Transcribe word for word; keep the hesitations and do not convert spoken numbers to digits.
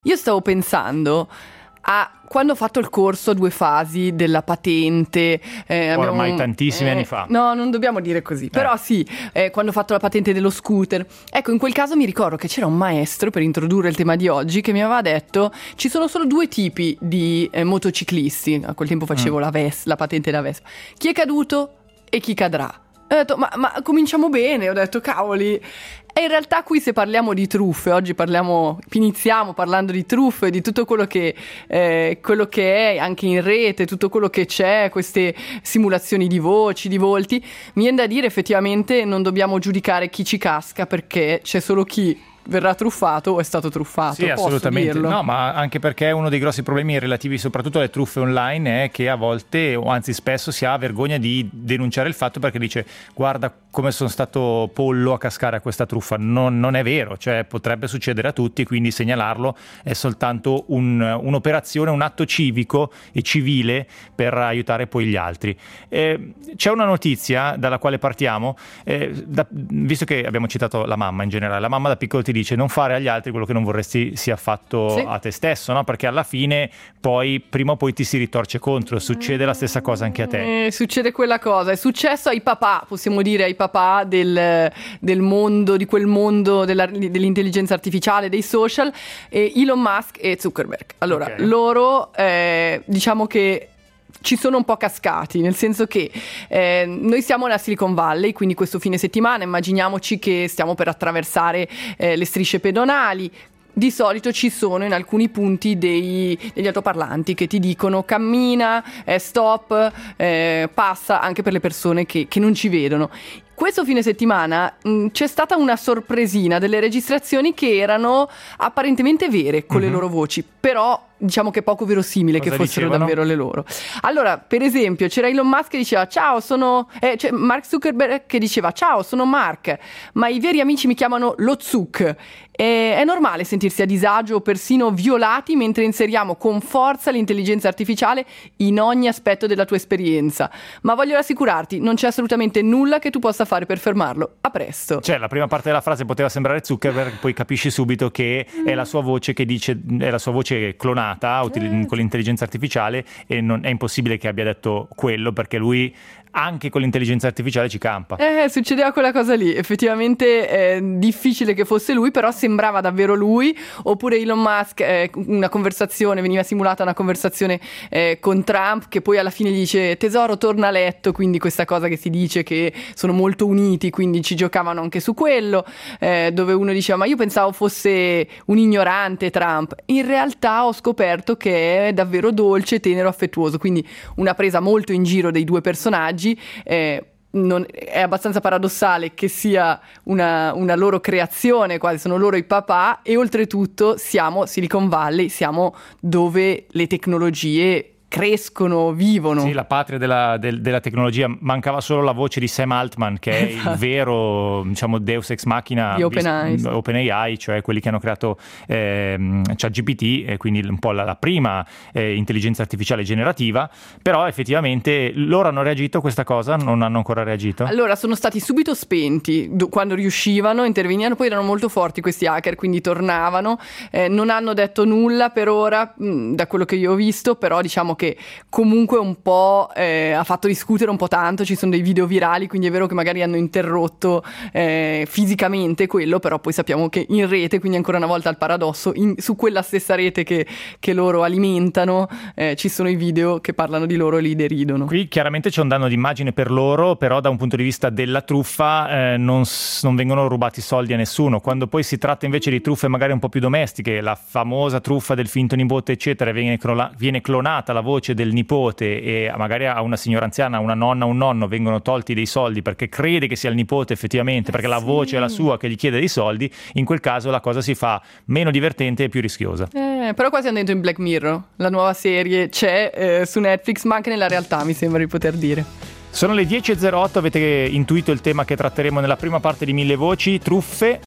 Io stavo pensando a quando ho fatto il corso a due fasi della patente, eh, ormai abbiamo, tantissimi eh, anni fa. No, non dobbiamo dire così, eh. però sì, eh, quando ho fatto la patente dello scooter. Ecco, in quel caso mi ricordo che c'era un maestro, per introdurre il tema di oggi, che mi aveva detto ci sono solo due tipi di eh, motociclisti. A quel tempo facevo mm. la, Ves- la patente da Vespa. Chi è caduto e chi cadrà. Ho detto, ma, ma cominciamo bene, ho detto, cavoli. E in realtà qui, se parliamo di truffe, oggi parliamo, iniziamo parlando di truffe, di tutto quello che, eh, quello che è anche in rete, tutto quello che c'è, queste simulazioni di voci, di volti. Mi viene da dire, effettivamente non dobbiamo giudicare chi ci casca, perché c'è solo chi verrà truffato o è stato truffato. Sì, posso assolutamente. dirlo? No, ma anche perché uno dei grossi problemi relativi soprattutto alle truffe online è che a volte, o anzi spesso, si ha vergogna di denunciare il fatto, perché dice guarda come sono stato pollo a cascare a questa truffa. Non, non è vero, cioè potrebbe succedere a tutti, quindi segnalarlo è soltanto un, un'operazione, un atto civico e civile per aiutare poi gli altri. Eh, c'è una notizia dalla quale partiamo, eh, da, visto che abbiamo citato la mamma in generale. La mamma da piccolo ti dice non fare agli altri quello che non vorresti sia fatto sì. a te stesso, no? Perché alla fine poi prima o poi ti si ritorce contro, succede la stessa cosa anche a te. Eh, succede quella cosa, è successo ai papà, possiamo dire ai papà del, del mondo, di quel mondo della, dell'intelligenza artificiale, dei social, eh, Elon Musk e Zuckerberg. Allora, okay. loro eh, diciamo che ci sono un po' cascati, nel senso che eh, noi siamo nella Silicon Valley, quindi questo fine settimana immaginiamoci che stiamo per attraversare eh, le strisce pedonali. Di solito ci sono in alcuni punti dei, degli altoparlanti che ti dicono cammina, eh, stop, eh, passa, anche per le persone che, che non ci vedono. Questo fine settimana mh, c'è stata una sorpresina delle registrazioni che erano apparentemente vere con mm-hmm. le loro voci, però diciamo che poco verosimile Cosa che fossero dicevano? davvero le loro. Allora, per esempio, c'era Elon Musk che diceva ciao, sono eh, cioè Mark Zuckerberg che diceva ciao, sono Mark, ma i veri amici mi chiamano lo Zuck. E è normale sentirsi a disagio o persino violati mentre inseriamo con forza l'intelligenza artificiale in ogni aspetto della tua esperienza. Ma voglio rassicurarti, non c'è assolutamente nulla che tu possa fare per fermarlo. A presto. Cioè, la prima parte della frase poteva sembrare Zuckerberg, poi capisci subito che è la sua voce che dice, è la sua voce clonata util- con l'intelligenza artificiale, e non è impossibile che abbia detto quello, perché lui anche con l'intelligenza artificiale ci campa. Eh, succedeva quella cosa lì, effettivamente è difficile che fosse lui, però sembrava davvero lui. Oppure Elon Musk, eh, una conversazione, veniva simulata una conversazione eh, con Trump, che poi alla fine gli dice tesoro torna a letto, quindi questa cosa che si dice che sono molto uniti, quindi ci giocavano anche su quello, eh, dove uno diceva ma io pensavo fosse un ignorante Trump, in realtà ho scoperto che è davvero dolce, tenero, affettuoso, quindi una presa molto in giro dei due personaggi. Eh, non, è abbastanza paradossale che sia una, una loro creazione, quasi sono loro i papà, e oltretutto siamo Silicon Valley, siamo dove le tecnologie crescono, vivono. Sì, la patria della, del, della tecnologia. Mancava solo la voce di Sam Altman, che è esatto. il vero, diciamo, Deus ex machina di OpenAI, OpenAI, cioè quelli che hanno creato eh, ChatGPT, e quindi un po' la, la prima eh, intelligenza artificiale generativa. Però effettivamente loro hanno reagito a questa cosa, non hanno ancora reagito? Allora, sono stati subito spenti do, quando riuscivano, intervenivano, poi erano molto forti questi hacker, quindi tornavano, eh, non hanno detto nulla per ora, mh, da quello che io ho visto, però diciamo che comunque un po' eh, ha fatto discutere un po' tanto, ci sono dei video virali, quindi è vero che magari hanno interrotto eh, fisicamente quello, però poi sappiamo che in rete, quindi ancora una volta il paradosso, in, su quella stessa rete che, che loro alimentano eh, ci sono i video che parlano di loro e li deridono. Qui chiaramente c'è un danno d'immagine per loro, però da un punto di vista della truffa eh, non, non vengono rubati soldi a nessuno. Quando poi si tratta invece di truffe magari un po' più domestiche, la famosa truffa del finto nipote eccetera, viene, clona- viene clonata la voce del nipote e magari a una signora anziana, a una nonna, a un nonno vengono tolti dei soldi perché crede che sia il nipote effettivamente, perché sì. la voce è la sua che gli chiede dei soldi, in quel caso la cosa si fa meno divertente e più rischiosa. Eh, però qua siamo dentro in Black Mirror, la nuova serie c'è eh, su Netflix, ma anche nella realtà mi sembra di poter dire. Sono le dieci e zero otto, avete intuito il tema che tratteremo nella prima parte di Mille Voci, truffe.